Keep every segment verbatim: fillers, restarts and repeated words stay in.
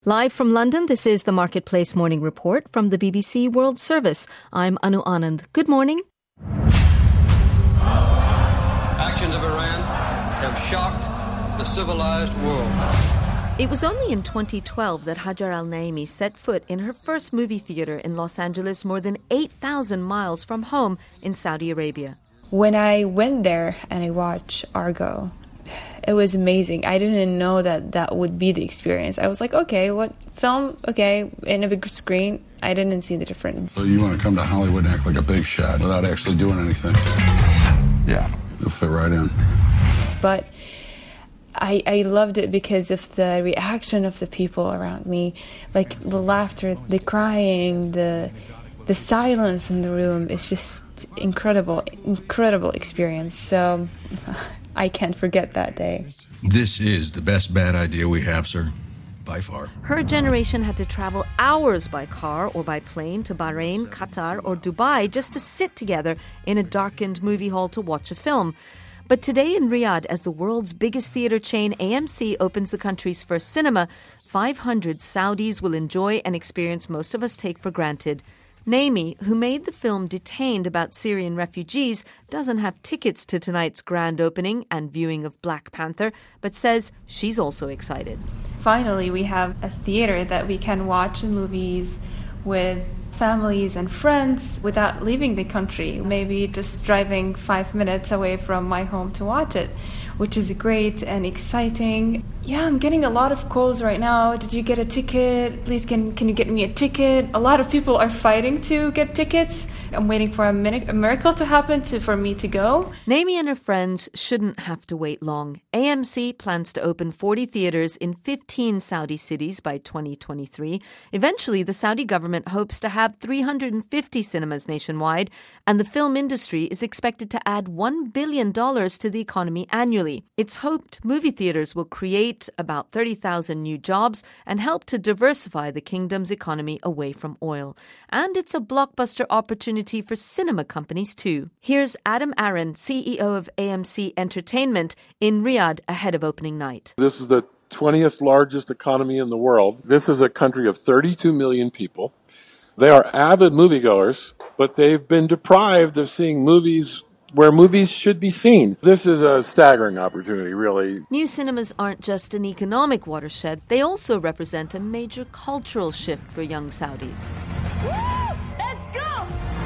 Live from London, this is the Marketplace Morning Report from the B B C World Service. I'm Anu Anand. Good morning. Actions of Iran have shocked the civilized world. It was only in twenty twelve that Hajar Al-Naimi set foot in her first movie theater in Los Angeles, more than eight thousand miles from home in Saudi Arabia. When I went there and I watched Argo, it was amazing. I didn't know that that would be the experience. I was like, okay, what film? Okay, in a big screen. I didn't see the difference. So you want to come to Hollywood and act like a big shot without actually doing anything? Yeah, you'll fit right in. But I, I loved it because of the reaction of the people around me, like the laughter, the crying, the the silence in the room. It's just incredible, incredible experience. So I can't forget that day. This is the best bad idea we have, sir, by far. Her generation had to travel hours by car or by plane to Bahrain, Qatar, or Dubai just to sit together in a darkened movie hall to watch a film. But today in Riyadh, as the world's biggest theater chain, A M C opens the country's first cinema, five hundred Saudis will enjoy an experience most of us take for granted. Naimi, who made the film Detained about Syrian refugees, doesn't have tickets to tonight's grand opening and viewing of Black Panther, but says she's also excited. Finally, we have a theater that we can watch movies with families and friends without leaving the country, maybe just driving five minutes away from my home to watch it, which is great and exciting. Yeah, I'm getting a lot of calls right now. Did you get a ticket? Please, can can you get me a ticket? A lot of people are fighting to get tickets. I'm waiting for a, min- a miracle to happen to for me to go. Naimi and her friends shouldn't have to wait long. A M C plans to open forty theaters in fifteen Saudi cities by twenty twenty-three. Eventually, the Saudi government hopes to have three hundred fifty cinemas nationwide, and the film industry is expected to add one billion dollars to the economy annually. It's hoped movie theaters will create about thirty thousand new jobs and help to diversify the kingdom's economy away from oil. And it's a blockbuster opportunity for cinema companies too. Here's Adam Aron, C E O of A M C Entertainment, in Riyadh ahead of opening night. This is the twentieth largest economy in the world. This is a country of thirty-two million people. They are avid moviegoers, but they've been deprived of seeing movies where movies should be seen. This is a staggering opportunity, really. New cinemas aren't just an economic watershed, they also represent a major cultural shift for young Saudis. Woo! Let's go!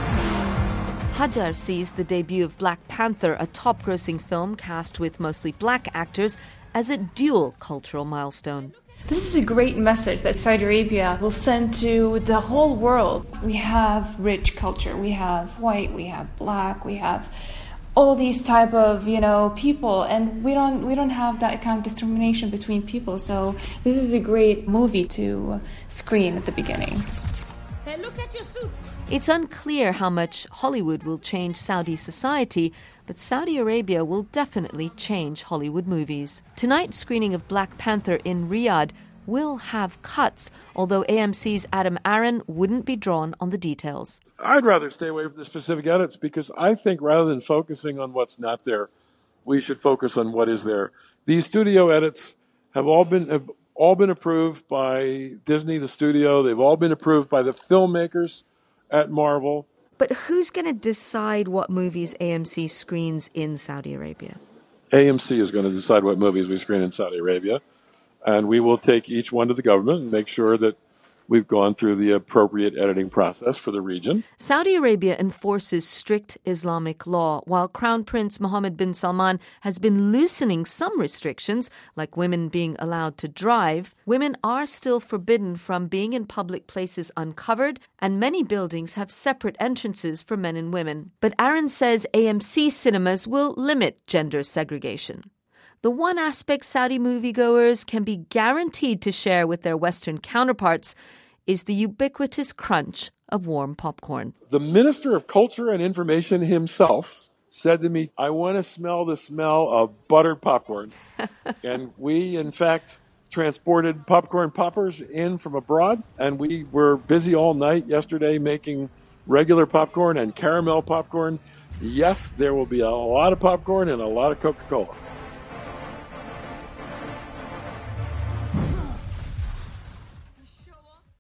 Hajar sees the debut of Black Panther, a top-grossing film cast with mostly black actors, as a dual cultural milestone. This is a great message that Saudi Arabia will send to the whole world. We have rich culture. We have white, we have black, we have all these type of, you know, people, and we don't we don't have that kind of discrimination between people. So this is a great movie to screen at the beginning. Hey, look at your suit. It's unclear how much Hollywood will change Saudi society, but Saudi Arabia will definitely change Hollywood movies. Tonight's screening of Black Panther in Riyadh will have cuts, although A M C's Adam Aron wouldn't be drawn on the details. I'd rather stay away from the specific edits because I think rather than focusing on what's not there, we should focus on what is there. These studio edits have all been have all been approved by Disney, the studio. They've all been approved by the filmmakers at Marvel. But who's going to decide what movies A M C screens in Saudi Arabia? A M C is going to decide what movies we screen in Saudi Arabia, and we will take each one to the government and make sure that we've gone through the appropriate editing process for the region. Saudi Arabia enforces strict Islamic law, while Crown Prince Mohammed bin Salman has been loosening some restrictions, like women being allowed to drive. Women are still forbidden from being in public places uncovered, and many buildings have separate entrances for men and women. But Aron says A M C cinemas will limit gender segregation. The one aspect Saudi moviegoers can be guaranteed to share with their Western counterparts is the ubiquitous crunch of warm popcorn. The Minister of Culture and Information himself said to me, I want to smell the smell of buttered popcorn. And we, in fact, transported popcorn poppers in from abroad, and we were busy all night yesterday making regular popcorn and caramel popcorn. Yes, there will be a lot of popcorn and a lot of Coca-Cola.